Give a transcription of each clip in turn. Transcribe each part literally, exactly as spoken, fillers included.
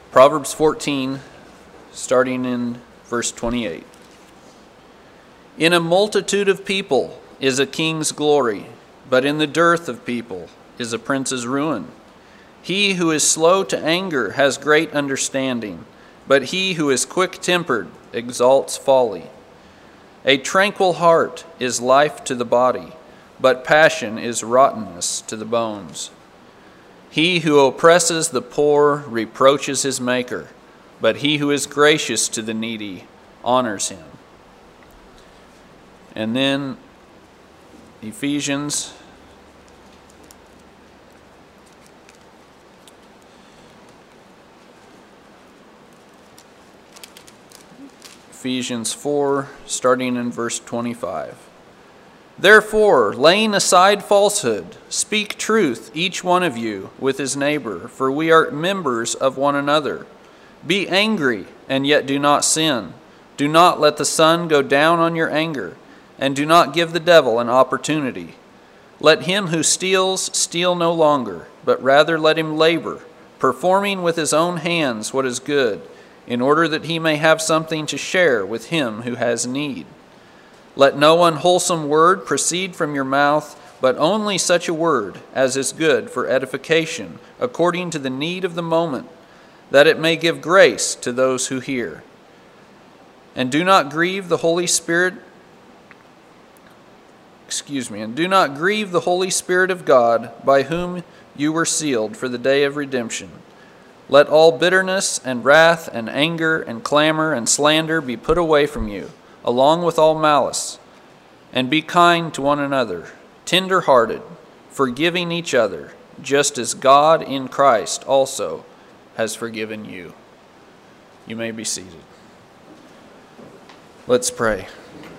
Proverbs fourteen, starting in verse twenty-eight. In a multitude of people is a king's glory, but in the dearth of people is a prince's ruin. He who is slow to anger has great understanding, but he who is quick-tempered exalts folly. A tranquil heart is life to the body, but passion is rottenness to the bones. He who oppresses the poor reproaches his maker, but he who is gracious to the needy honors him. And then Ephesians Ephesians four, starting in verse twenty-five. Therefore, laying aside falsehood, speak truth, each one of you, with his neighbor, for we are members of one another. Be angry, and yet do not sin. Do not let the sun go down on your anger, and do not give the devil an opportunity. Let him who steals steal no longer, but rather let him labor, performing with his own hands what is good, in order that he may have something to share with him who has need. Let no unwholesome word proceed from your mouth, but only such a word as is good for edification, according to the need of the moment, that it may give grace to those who hear. And do not grieve the Holy Spirit, excuse me, and do not grieve the Holy Spirit of God, by whom you were sealed for the day of redemption. Let all bitterness and wrath and anger and clamor and slander be put away from you, along with all malice. And be kind to one another, tender-hearted, forgiving each other, just as God in Christ also has forgiven you. You may be seated. Let's pray.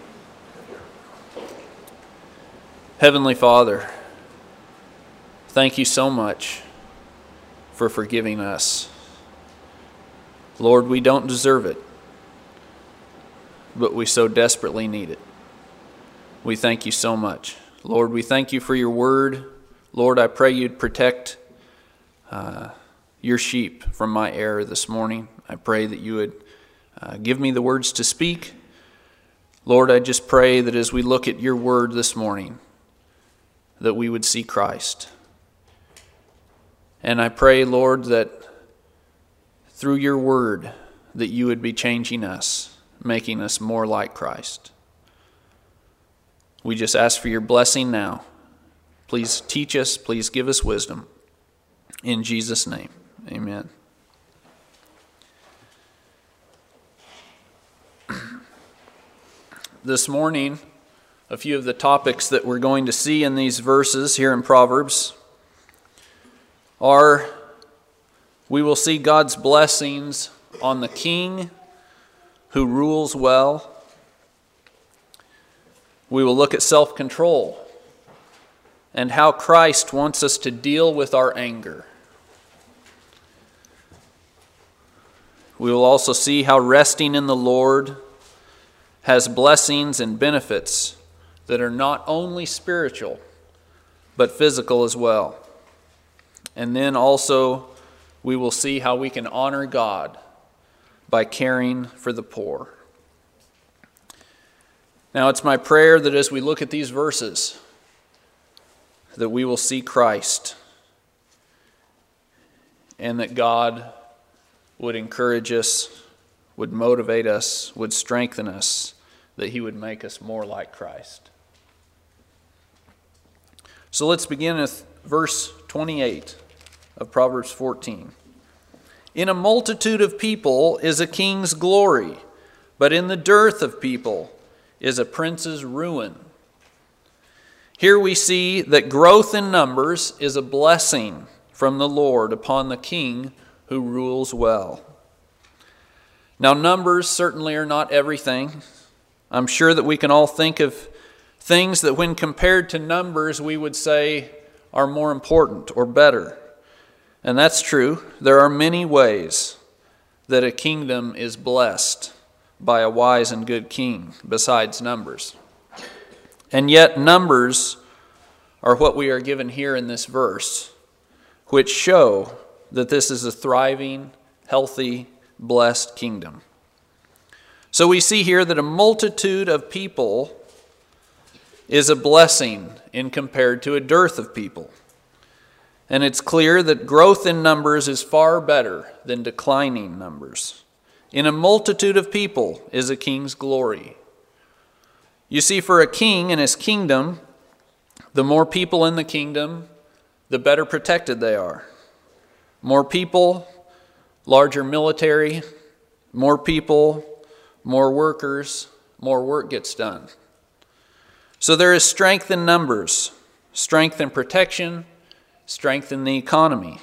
Heavenly Father, thank you so much for forgiving us. Lord, we don't deserve it, but we so desperately need it. We thank you so much. Lord, we thank you for your word. Lord, I pray you'd protect uh, your sheep from my error this morning. I pray that you would uh, give me the words to speak. Lord, I just pray that as we look at your word this morning, that we would see Christ. And I pray, Lord, that through your word, that you would be changing us, making us more like Christ. We just ask for your blessing now. Please teach us, please give us wisdom. In Jesus' name, amen. This morning, a few of the topics that we're going to see in these verses here in Proverbs are, we will see God's blessings on the king who rules well. We will look at self-control and how Christ wants us to deal with our anger. We will also see how resting in the Lord has blessings and benefits that are not only spiritual, but physical as well. And then also, we will see how we can honor God by caring for the poor. Now, it's my prayer that as we look at these verses, that we will see Christ, and that God would encourage us, would motivate us, would strengthen us, that he would make us more like Christ. So let's begin with verse twenty-eight of Proverbs fourteen. In a multitude of people is a king's glory, but in the dearth of people is a prince's ruin. Here we see that growth in numbers is a blessing from the Lord upon the king who rules well. Now, numbers certainly are not everything. I'm sure that we can all think of things that when compared to numbers we would say are more important or better. And that's true. There are many ways that a kingdom is blessed by a wise and good king besides numbers. And yet numbers are what we are given here in this verse, which show that this is a thriving, healthy, blessed kingdom. So we see here that a multitude of people is a blessing in compared to a dearth of people. And it's clear that growth in numbers is far better than declining numbers. In a multitude of people is a king's glory. You see, for a king and his kingdom, the more people in the kingdom, the better protected they are. More people, larger military, more people, more workers, more work gets done. So there is strength in numbers, strength in protection, strength in the economy.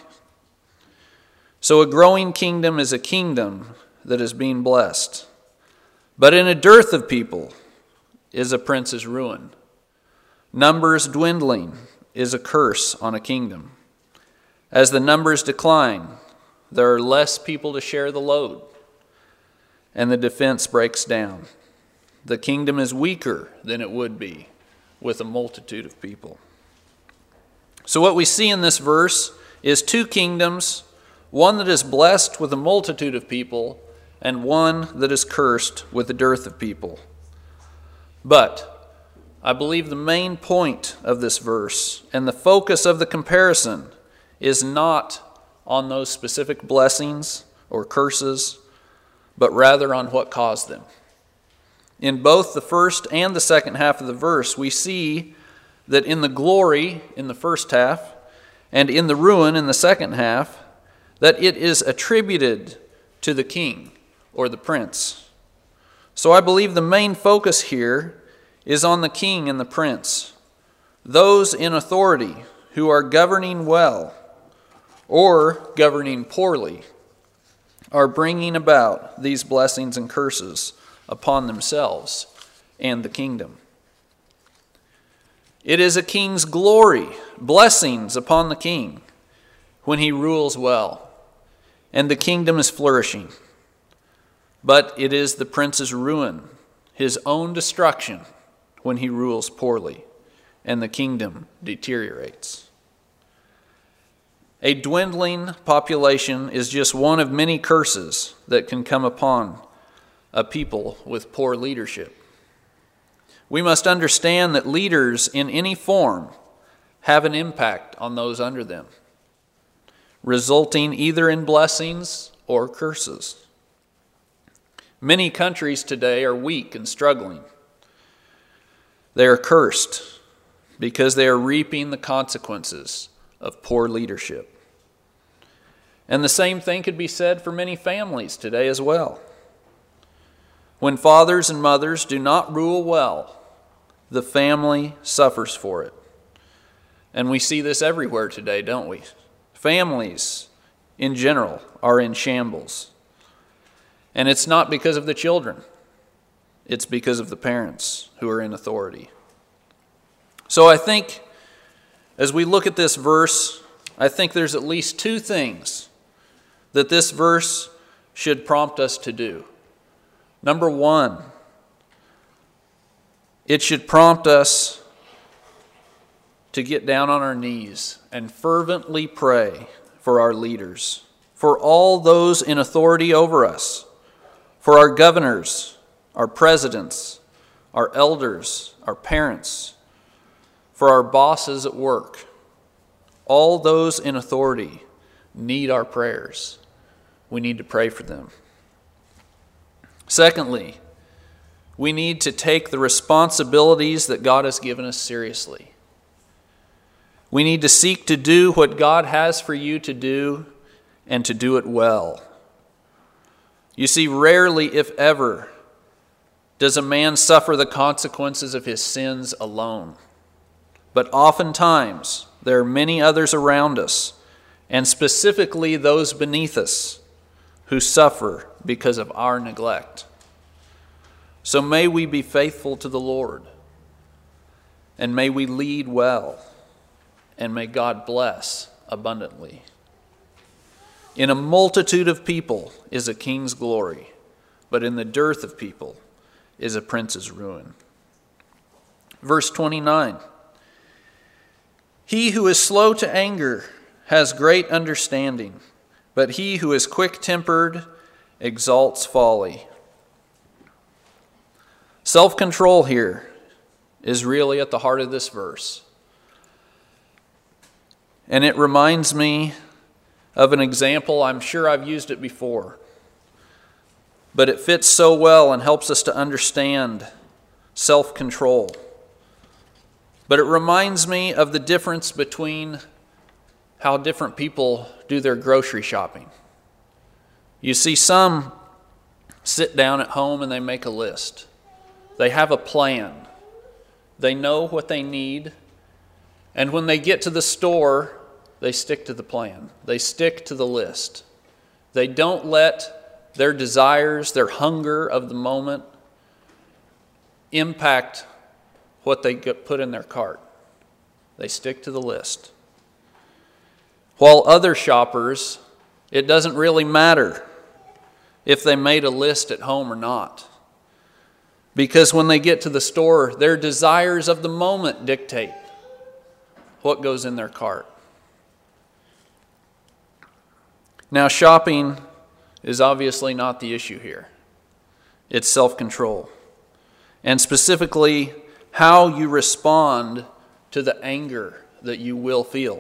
So a growing kingdom is a kingdom that is being blessed. But in a dearth of people is a prince's ruin. Numbers dwindling is a curse on a kingdom. As the numbers decline, there are less people to share the load, and the defense breaks down. The kingdom is weaker than it would be with a multitude of people. So what we see in this verse is two kingdoms, one that is blessed with a multitude of people, and one that is cursed with a dearth of people. But I believe the main point of this verse and the focus of the comparison is not on those specific blessings or curses, but rather on what caused them. In both the first and the second half of the verse, we see that in the glory in the first half and in the ruin in the second half, that it is attributed to the king or the prince. So I believe the main focus here is on the king and the prince, those in authority who are governing well or governing poorly, are bringing about these blessings and curses upon themselves and the kingdom. It is a king's glory, blessings upon the king when he rules well, and the kingdom is flourishing. But it is the prince's ruin, his own destruction, when he rules poorly, and the kingdom deteriorates. A dwindling population is just one of many curses that can come upon a people with poor leadership. We must understand that leaders in any form have an impact on those under them, resulting either in blessings or curses. Many countries today are weak and struggling. They are cursed because they are reaping the consequences of poor leadership. And the same thing could be said for many families today as well. When fathers and mothers do not rule well, the family suffers for it. And we see this everywhere today, don't we? Families in general are in shambles. And it's not because of the children. It's because of the parents who are in authority. So I think as we look at this verse, I think there's at least two things that this verse should prompt us to do. Number one, it should prompt us to get down on our knees and fervently pray for our leaders, for all those in authority over us, for our governors, our presidents, our elders, our parents, for our bosses at work. All those in authority need our prayers. We need to pray for them. Secondly, we need to take the responsibilities that God has given us seriously. We need to seek to do what God has for you to do and to do it well. You see, rarely, if ever, does a man suffer the consequences of his sins alone. But oftentimes, there are many others around us, and specifically those beneath us, who suffer because of our neglect. So may we be faithful to the Lord, and may we lead well, and may God bless abundantly. In a multitude of people is a king's glory, but in the dearth of people is a prince's ruin. Verse twenty-nine, he who is slow to anger has great understanding, but he who is quick-tempered exalts folly. Self-control here is really at the heart of this verse. And it reminds me of an example. I'm sure I've used it before, but it fits so well and helps us to understand self-control. But it reminds me of the difference between how different people do their grocery shopping. You see, some sit down at home and they make a list. They have a plan. They know what they need. And when they get to the store, they stick to the plan. They stick to the list. They don't let their desires, their hunger of the moment impact what they get put in their cart. They stick to the list. While other shoppers, it doesn't really matter if they made a list at home or not. Because when they get to the store, their desires of the moment dictate what goes in their cart. Now, shopping is obviously not the issue here. It's self-control. And specifically, how you respond to the anger that you will feel.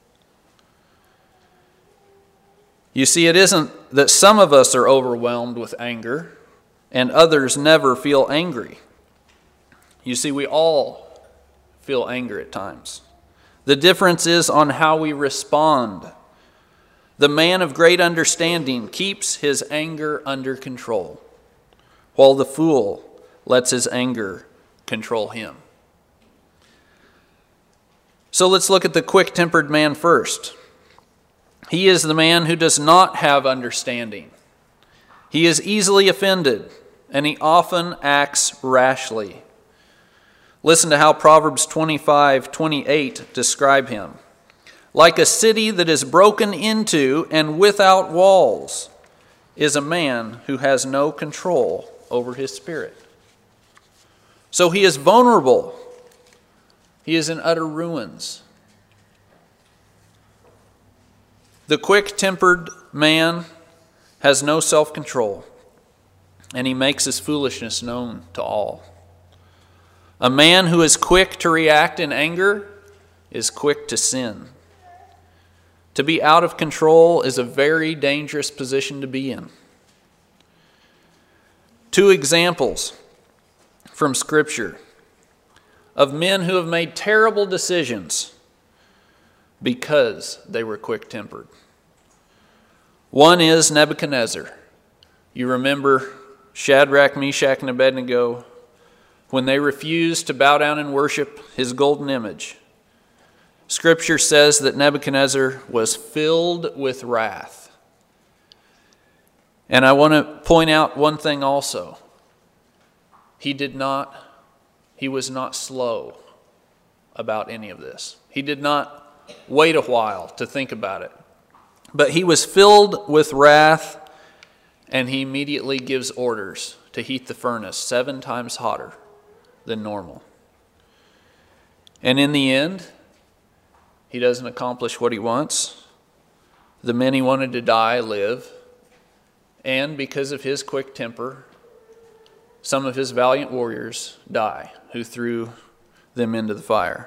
You see, it isn't that some of us are overwhelmed with anger and others never feel angry. You see, we all feel anger at times. The difference is on how we respond. The man of great understanding keeps his anger under control, while the fool lets his anger control him. So let's look at the quick-tempered man first. He is the man who does not have understanding. He is easily offended, and he often acts rashly. Listen to how Proverbs twenty-five twenty-eight describe him. Like a city that is broken into and without walls is a man who has no control over his spirit. So he is vulnerable. He is in utter ruins. The quick-tempered man has no self-control, and he makes his foolishness known to all. A man who is quick to react in anger is quick to sin. To be out of control is a very dangerous position to be in. Two examples from Scripture of men who have made terrible decisions because they were quick-tempered. One is Nebuchadnezzar. You remember Shadrach, Meshach, and Abednego when they refused to bow down and worship his golden image. Scripture says that Nebuchadnezzar was filled with wrath. And I want to point out one thing also. He did not, he was not slow about any of this. He did not wait a while to think about it. But he was filled with wrath, and he immediately gives orders to heat the furnace seven times hotter than normal. And in the end, he doesn't accomplish what he wants. The men he wanted to die live. And because of his quick temper, some of his valiant warriors die, who threw them into the fire.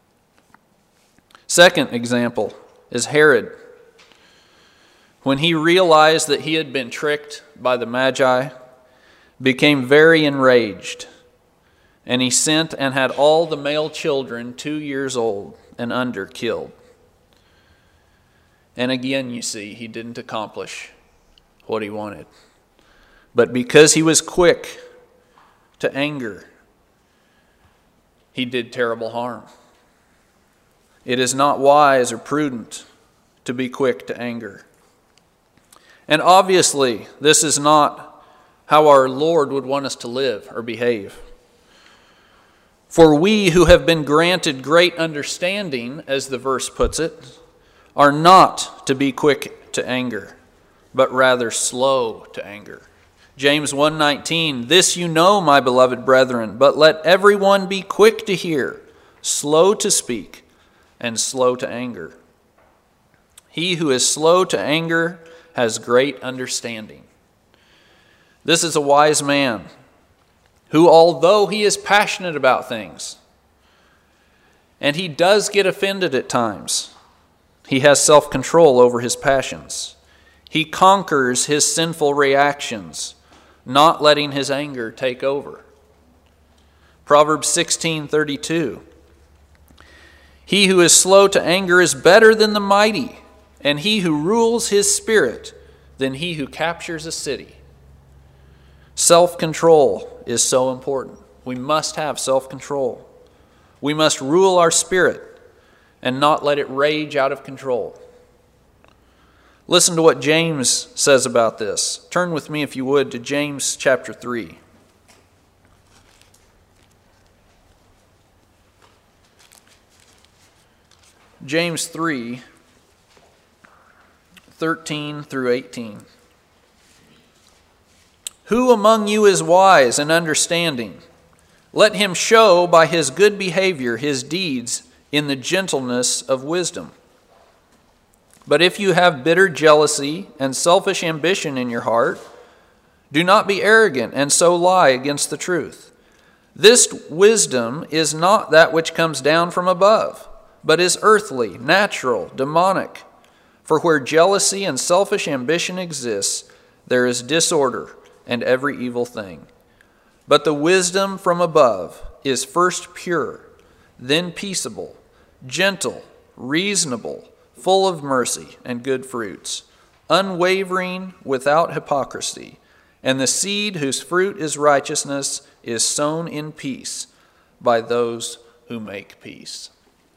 Second example is Herod. When he realized that he had been tricked by the Magi, became very enraged, and he sent and had all the male children two years old and under killed. And again, you see, he didn't accomplish what he wanted. But because he was quick to anger, he did terrible harm. It is not wise or prudent to be quick to anger. And obviously, this is not how our Lord would want us to live or behave. For we who have been granted great understanding, as the verse puts it, are not to be quick to anger, but rather slow to anger. James one nineteen, this you know, my beloved brethren, but let everyone be quick to hear, slow to speak, and slow to anger. He who is slow to anger has great understanding. This is a wise man who, although he is passionate about things, and he does get offended at times, he has self-control over his passions. He conquers his sinful reactions, not letting his anger take over. Proverbs sixteen thirty-two. He who is slow to anger is better than the mighty, and he who rules his spirit than he who captures a city. Self-control is so important. We must have self-control. We must rule our spirit and not let it rage out of control. Listen to what James says about this. Turn with me, if you would, to James chapter three. James three, thirteen through eighteen. Who among you is wise and understanding? Let him show by his good behavior his deeds in the gentleness of wisdom. But if you have bitter jealousy and selfish ambition in your heart, do not be arrogant and so lie against the truth. This wisdom is not that which comes down from above, but is earthly, natural, demonic. For where jealousy and selfish ambition exists, there is disorder and every evil thing. But the wisdom from above is first pure, then peaceable, gentle, reasonable, full of mercy and good fruits, unwavering, without hypocrisy. And the seed whose fruit is righteousness is sown in peace by those who make peace.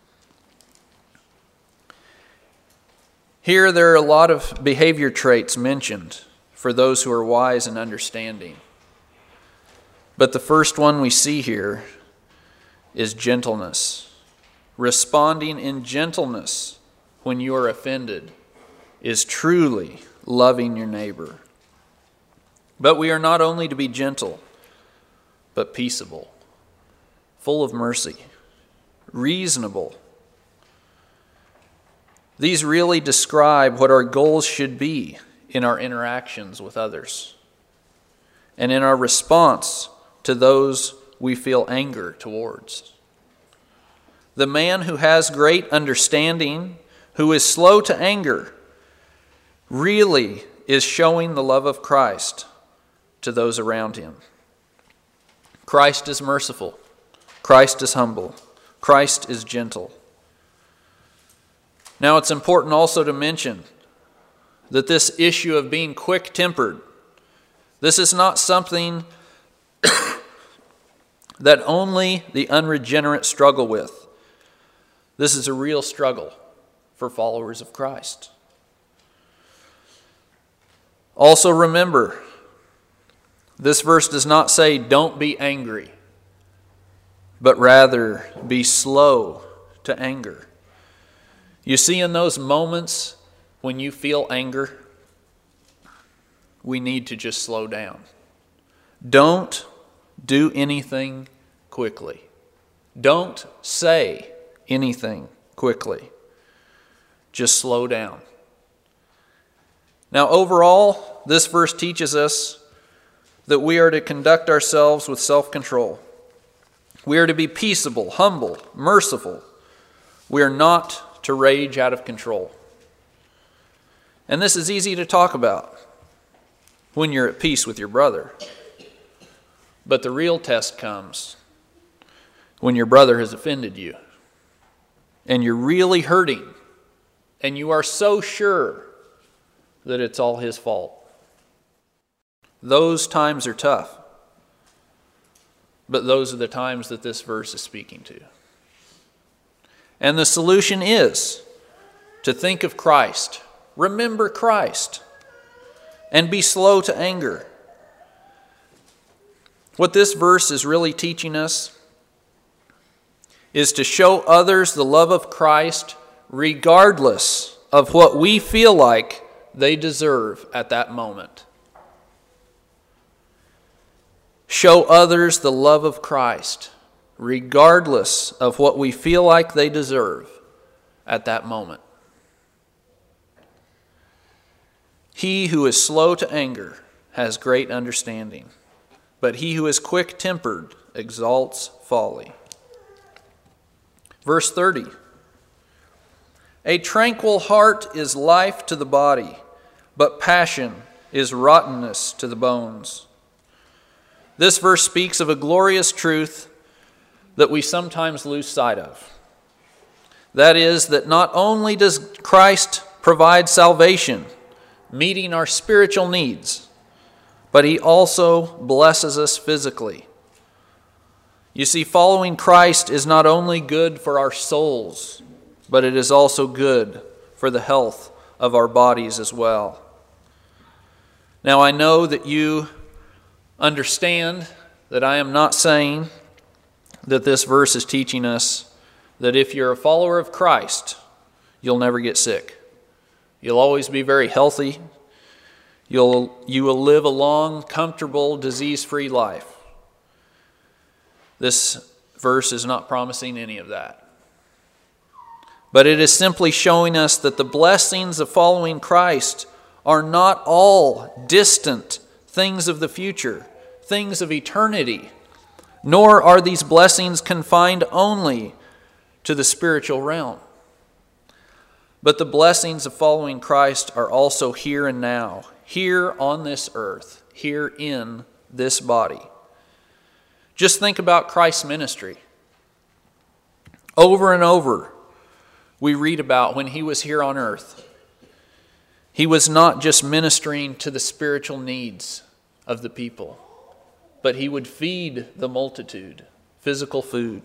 Here there are a lot of behavior traits mentioned for those who are wise and understanding. But the first one we see here is gentleness. Responding in gentleness when you are offended is truly loving your neighbor. But we are not only to be gentle, but peaceable, full of mercy, reasonable. These really describe what our goals should be in our interactions with others and in our response to those we feel anger towards. The man who has great understanding, who is slow to anger, really is showing the love of Christ to those around him. Christ is merciful. Christ is humble. Christ is gentle. Now, it's important also to mention that this issue of being quick-tempered, this is not something that only the unregenerate struggle with. This is a real struggle for followers of Christ. Also remember, this verse does not say don't be angry, but rather be slow to anger. You see, in those moments when you feel anger, we need to just slow down. Don't do anything quickly. Don't say anything quickly. Just slow down. Now, overall, this verse teaches us that we are to conduct ourselves with self-control. We are to be peaceable, humble, merciful. We are not to rage out of control. And this is easy to talk about when you're at peace with your brother. But the real test comes when your brother has offended you and you're really hurting and you are so sure that it's all his fault. Those times are tough. But those are the times that this verse is speaking to. And the solution is to think of Christ. Remember Christ. And be slow to anger. What this verse is really teaching us is to show others the love of Christ regardless of what we feel like they deserve at that moment. Show others the love of Christ regardless of what we feel like they deserve at that moment. He who is slow to anger has great understanding, but he who is quick-tempered exalts folly. Verse thirty. A tranquil heart is life to the body, but passion is rottenness to the bones. This verse speaks of a glorious truth that we sometimes lose sight of. That is, that not only does Christ provide salvation, meeting our spiritual needs, but he also blesses us physically. You see, following Christ is not only good for our souls, but it is also good for the health of our bodies as well. Now, I know that you understand that I am not saying that this verse is teaching us that if you're a follower of Christ, you'll never get sick. You'll always be very healthy. You'll, you will live a long, comfortable, disease-free life. This verse is not promising any of that. But it is simply showing us that the blessings of following Christ are not all distant things of the future, things of eternity, nor are these blessings confined only to the spiritual realm. But the blessings of following Christ are also here and now, here on this earth, here in this body. Just think about Christ's ministry. Over and over, we read about when he was here on earth. He was not just ministering to the spiritual needs of the people, but he would feed the multitude, physical food.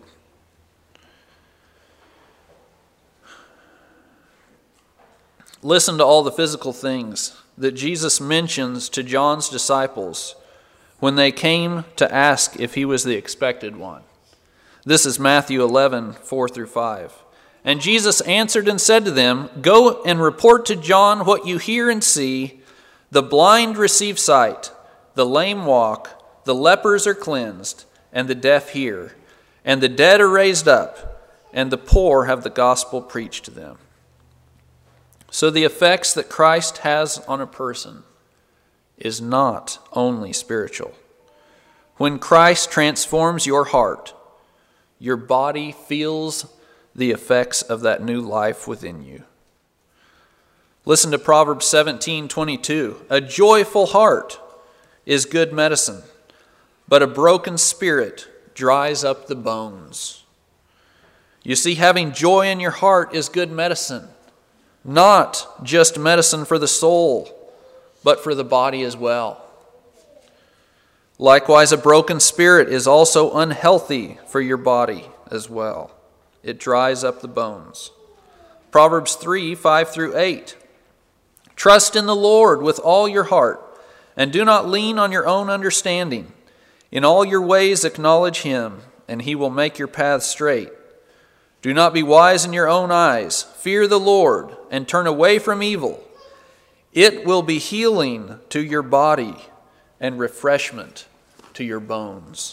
Listen to all the physical things that Jesus mentions to John's disciples when they came to ask if he was the expected one. This is Matthew eleven, four through five. And Jesus answered and said to them, "Go and report to John what you hear and see. The blind receive sight, the lame walk, the lepers are cleansed, and the deaf hear, and the dead are raised up, and the poor have the gospel preached to them." So the effects that Christ has on a person is not only spiritual. When Christ transforms your heart, your body feels the effects of that new life within you. Listen to Proverbs seventeen twenty-two. A joyful heart is good medicine, but a broken spirit dries up the bones. You see, having joy in your heart is good medicine, not just medicine for the soul, but for the body as well. Likewise, a broken spirit is also unhealthy for your body as well. It dries up the bones. Proverbs three, five through eight. Trust in the Lord with all your heart, and do not lean on your own understanding. In all your ways acknowledge him, and he will make your paths straight. Do not be wise in your own eyes. Fear the Lord, and turn away from evil. It will be healing to your body and refreshment to your bones.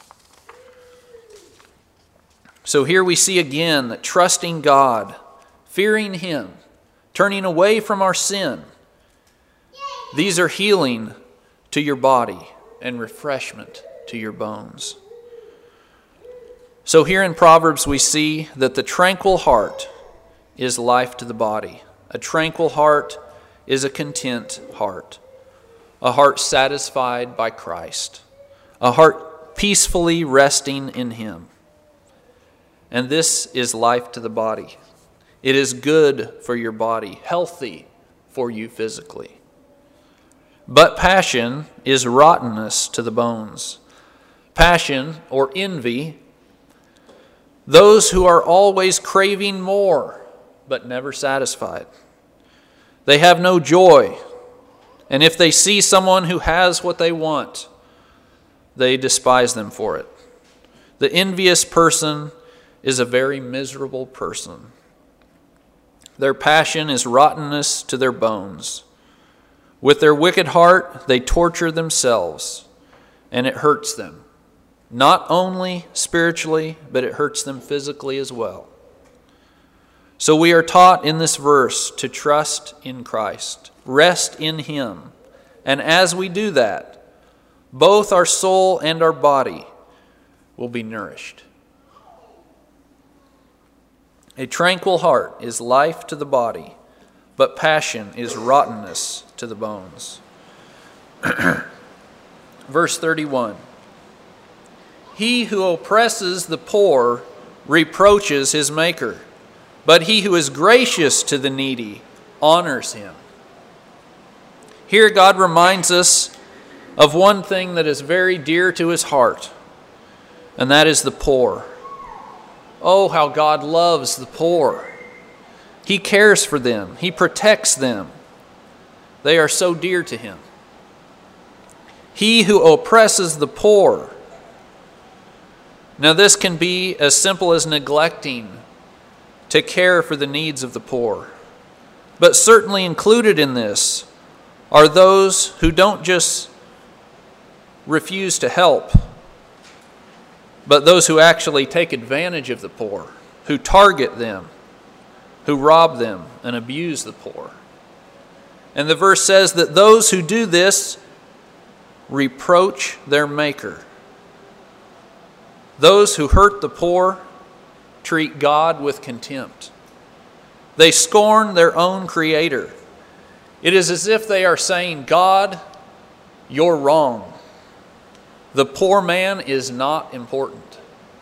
So here we see again that trusting God, fearing him, turning away from our sin, these are healing to your body and refreshment to your bones. So here in Proverbs we see that the tranquil heart is life to the body. A tranquil heart is a content heart. A heart satisfied by Christ. A heart peacefully resting in him. And this is life to the body. It is good for your body, healthy for you physically. But passion is rottenness to the bones. Passion, or envy, those who are always craving more, but never satisfied. They have no joy, and if they see someone who has what they want, they despise them for it. The envious person is a very miserable person. Their passion is rottenness to their bones. With their wicked heart, they torture themselves, and it hurts them. Not only spiritually, but it hurts them physically as well. So we are taught in this verse to trust in Christ. rest in Him. And as we do that, both our soul and our body will be nourished. A tranquil heart is life to the body, but passion is rottenness to the bones. Verse thirty-one. He who oppresses the poor reproaches his maker, but he who is gracious to the needy honors him. Here God reminds us of one thing that is very dear to his heart, and that is the poor. Oh, how God loves the poor. He cares for them. He protects them. They are so dear to him. He who oppresses the poor. Now this can be as simple as neglecting to care for the needs of the poor. But certainly included in this are those who don't just refuse to help, but those who actually take advantage of the poor, who target them, who rob them and abuse the poor. And the verse says that those who do this reproach their maker. Those who hurt the poor treat God with contempt. They scorn their own Creator. It is as if they are saying, God, you're wrong. The poor man is not important.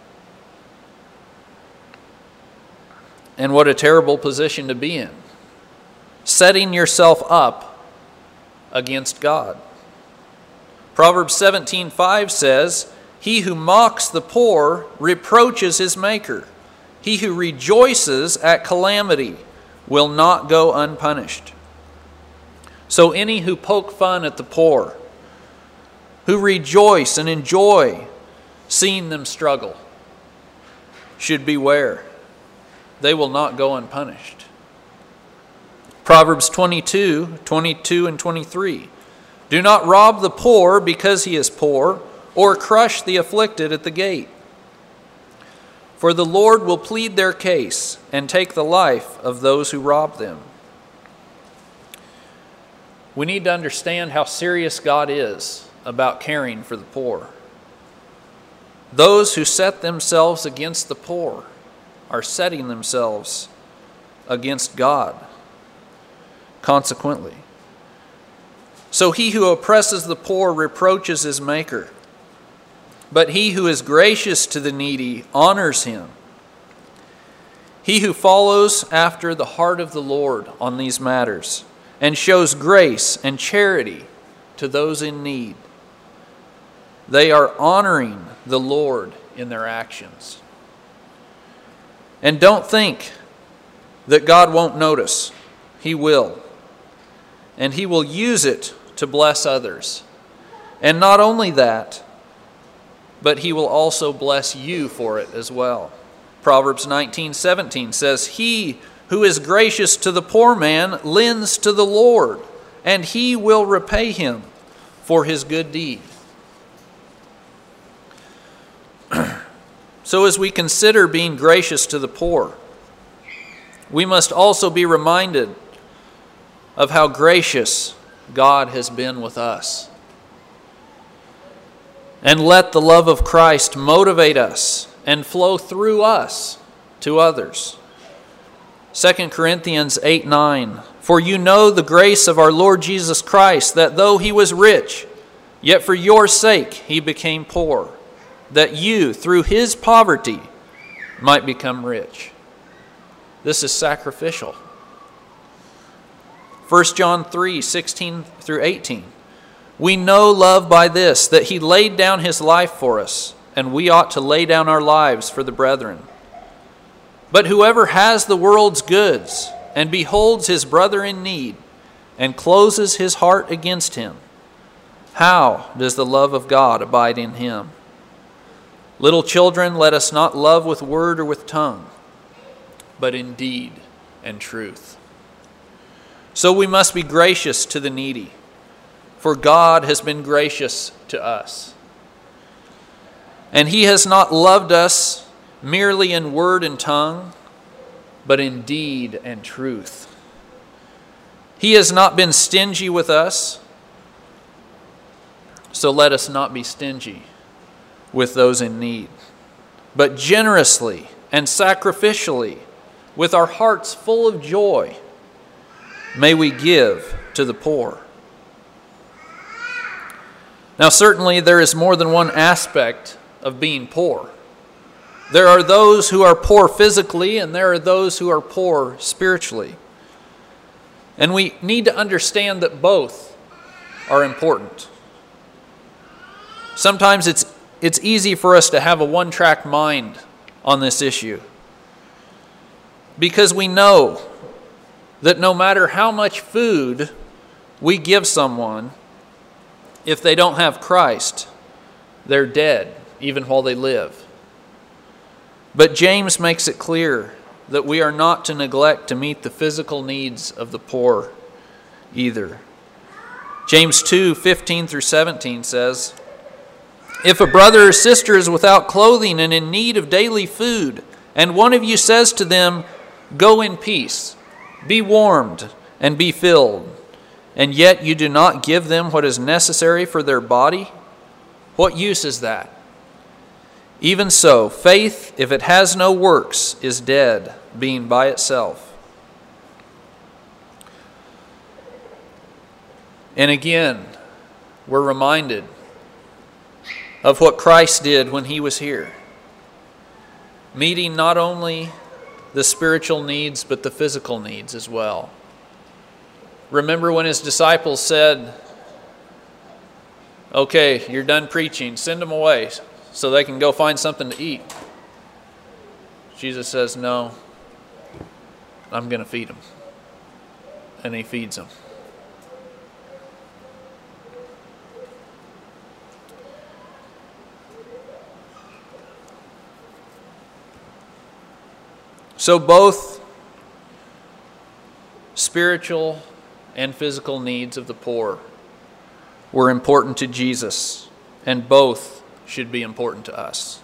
And what a terrible position to be in. Setting yourself up against God. Proverbs seventeen five says, he who mocks the poor reproaches his maker. He who rejoices at calamity will not go unpunished. So any who poke fun at the poor, who rejoice and enjoy seeing them struggle, should beware. They will not go unpunished. Proverbs twenty-two, twenty-two and twenty-three. Do not rob the poor because he is poor, or crush the afflicted at the gate. For the Lord will plead their case and take the life of those who rob them. We need to understand how serious God is about caring for the poor. Those who set themselves against the poor are setting themselves against God, consequently. So he who oppresses the poor reproaches his maker, but he who is gracious to the needy honors him. He who follows after the heart of the Lord on these matters and shows grace and charity to those in need, they are honoring the Lord in their actions. And don't think that God won't notice. He will. And He will use it to bless others. And not only that, but He will also bless you for it as well. Proverbs nineteen seventeen says, he who is gracious to the poor man lends to the Lord, and He will repay him for his good deed. So as we consider being gracious to the poor, we must also be reminded of how gracious God has been with us. And let the love of Christ motivate us and flow through us to others. Second Corinthians eight nine. For you know the grace of our Lord Jesus Christ, that though He was rich, yet for your sake He became poor, that you, through His poverty, might become rich. This is sacrificial. First John three sixteen through eighteen. We know love by this, that He laid down His life for us, and we ought to lay down our lives for the brethren. But whoever has the world's goods and beholds his brother in need and closes his heart against him, how does the love of God abide in him? Little children, let us not love with word or with tongue, but in deed and truth. So we must be gracious to the needy, for God has been gracious to us. And He has not loved us merely in word and tongue, but in deed and truth. He has not been stingy with us, so let us not be stingy with those in need, but generously and sacrificially, with our hearts full of joy, may we give to the poor. Now, certainly there is more than one aspect of being poor. There are those who are poor physically, and there are those who are poor spiritually. And we need to understand that both are important. Sometimes it's it's easy for us to have a one-track mind on this issue, because we know that no matter how much food we give someone, if they don't have Christ, they're dead even while they live. But James makes it clear that we are not to neglect to meet the physical needs of the poor either. James two, fifteen through seventeen says, "If a brother or sister is without clothing and in need of daily food, and one of you says to them, 'Go in peace, be warmed, and be filled,' and yet you do not give them what is necessary for their body, what use is that? Even so, faith, if it has no works, is dead, being by itself." And again, we're reminded of what Christ did when he was here, meeting not only the spiritual needs, but the physical needs as well. Remember when his disciples said, "Okay, you're done preaching, send them away so they can go find something to eat." Jesus says, "No, I'm going to feed them." And he feeds them. So both spiritual and physical needs of the poor were important to Jesus, and both should be important to us.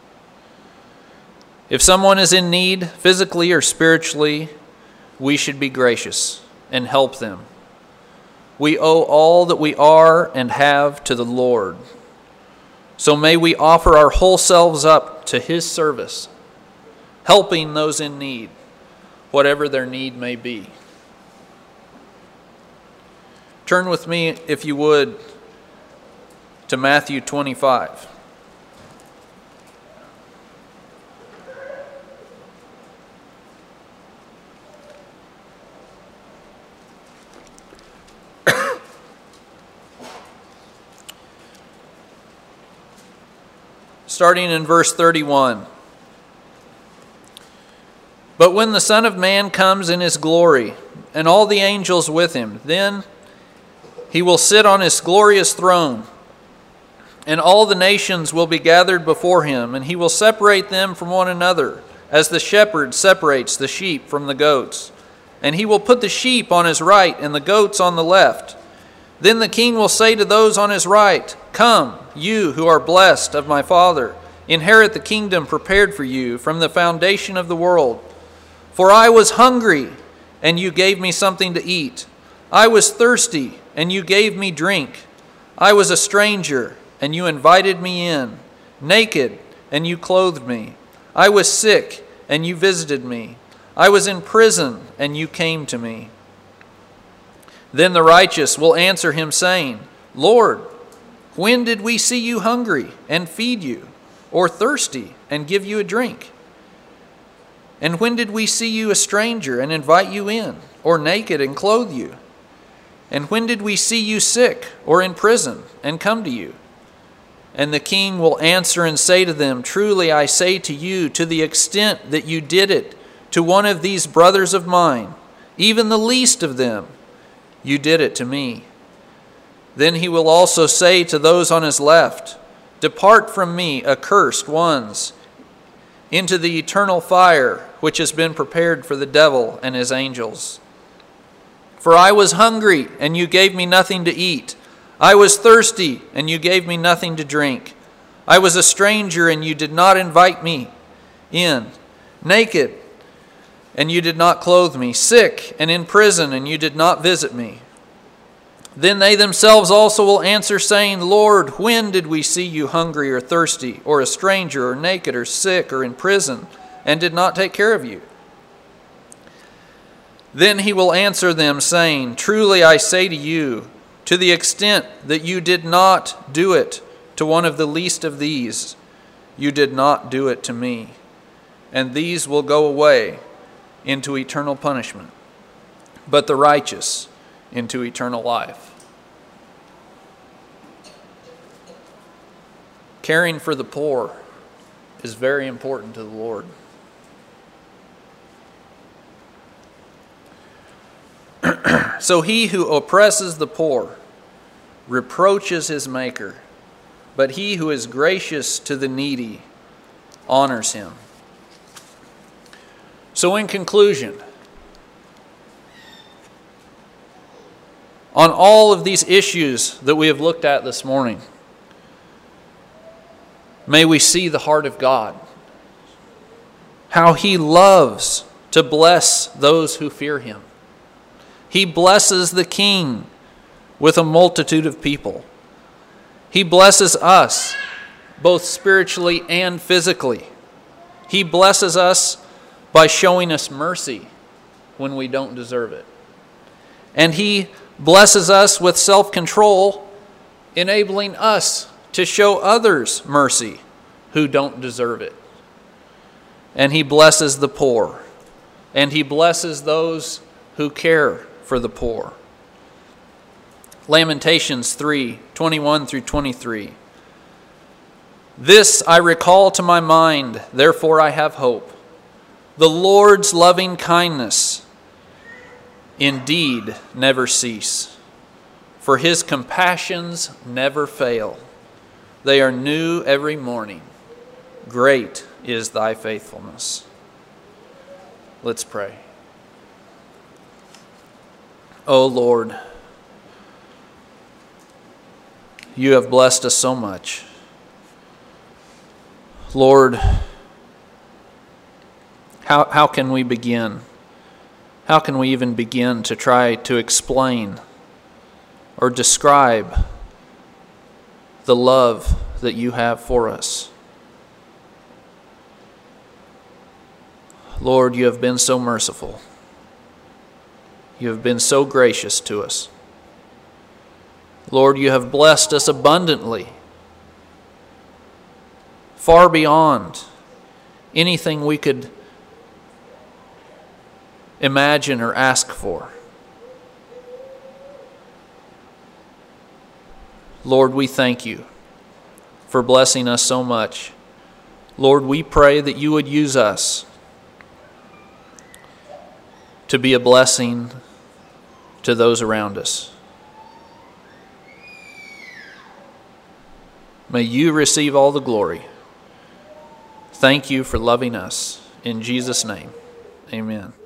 If someone is in need, physically or spiritually, we should be gracious and help them. We owe all that we are and have to the Lord. So may we offer our whole selves up to his service, helping those in need, whatever their need may be. Turn with me, if you would, to Matthew twenty-five. Starting in verse thirty-one. "But when the Son of Man comes in his glory, and all the angels with him, then he will sit on his glorious throne, and all the nations will be gathered before him, and he will separate them from one another, as the shepherd separates the sheep from the goats. And he will put the sheep on his right and the goats on the left. Then the king will say to those on his right, 'Come, you who are blessed of my Father, inherit the kingdom prepared for you from the foundation of the world. For I was hungry, and you gave me something to eat. I was thirsty, and you gave me drink. I was a stranger, and you invited me in. Naked, and you clothed me. I was sick, and you visited me. I was in prison, and you came to me.' Then the righteous will answer him, saying, 'Lord, when did we see you hungry and feed you, or thirsty and give you a drink? And when did we see you a stranger and invite you in, or naked and clothe you? And when did we see you sick or in prison and come to you?' And the king will answer and say to them, 'Truly I say to you, to the extent that you did it to one of these brothers of mine, even the least of them, you did it to me.' Then he will also say to those on his left, 'Depart from me, accursed ones, into the eternal fire which has been prepared for the devil and his angels. For I was hungry, and you gave me nothing to eat. I was thirsty, and you gave me nothing to drink. I was a stranger, and you did not invite me in. Naked, and you did not clothe me, sick and in prison, and you did not visit me. Then they themselves also will answer, saying, Lord, when did we see you hungry or thirsty, or a stranger, or naked, or sick, or in prison, and did not take care of you? Then he will answer them, saying, Truly I say to you, to the extent that you did not do it to one of the least of these, you did not do it to me. And these will go away into eternal punishment, but the righteous into eternal life. Caring for the poor is very important to the Lord. So he who oppresses the poor reproaches his maker, but he who is gracious to the needy honors him. So in conclusion, on all of these issues that we have looked at this morning, may we see the heart of God, how he loves to bless those who fear him. He blesses the king with a multitude of people. He blesses us both spiritually and physically. He blesses us by showing us mercy when we don't deserve it. And he blesses us with self-control, enabling us to show others mercy who don't deserve it. And he blesses the poor. And he blesses those who care for the poor. Lamentations three, twenty-one through twenty-three. This I recall to my mind, therefore I have hope. The Lord's loving kindness indeed never cease, for his compassions never fail. They are new every morning. Great is thy faithfulness. Let's pray. O Lord, you have blessed us so much. Lord, how, how can we begin? How can we even begin to try to explain or describe the love that you have for us? Lord, you have been so merciful. You have been so gracious to us. Lord, you have blessed us abundantly, far beyond anything we could imagine or ask for. Lord, we thank you for blessing us so much. Lord, we pray that you would use us to be a blessing to those around us. May you receive all the glory. Thank you for loving us. In Jesus' name, amen.